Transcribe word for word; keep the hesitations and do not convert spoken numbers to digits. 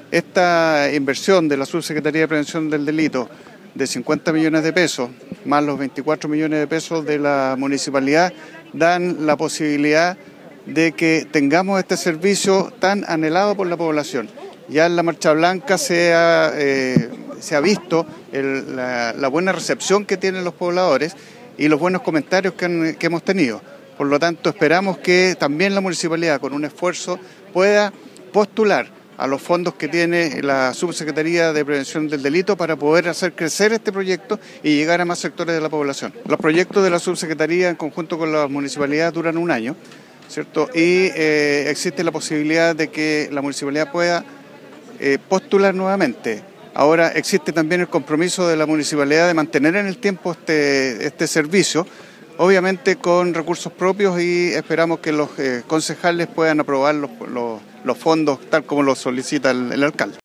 Esta inversión de la Subsecretaría de Prevención del Delito de cincuenta millones de pesos, más los veinticuatro millones de pesos de la municipalidad, dan la posibilidad de que tengamos este servicio tan anhelado por la población. Ya en la Marcha Blanca se ha, eh, se ha visto el, la, la buena recepción que tienen los pobladores y los buenos comentarios que, han, que hemos tenido. Por lo tanto, esperamos que también la municipalidad, con un esfuerzo, pueda postular a los fondos que tiene la Subsecretaría de Prevención del Delito para poder hacer crecer este proyecto y llegar a más sectores de la población. Los proyectos de la Subsecretaría en conjunto con las municipalidades duran un año, ¿cierto? Y eh, existe la posibilidad de que la municipalidad pueda eh, postular nuevamente. Ahora existe también el compromiso de la municipalidad de mantener en el tiempo este, este servicio, obviamente con recursos propios, y esperamos que los eh, concejales puedan aprobar los, los, los fondos tal como lo solicita el, el alcalde.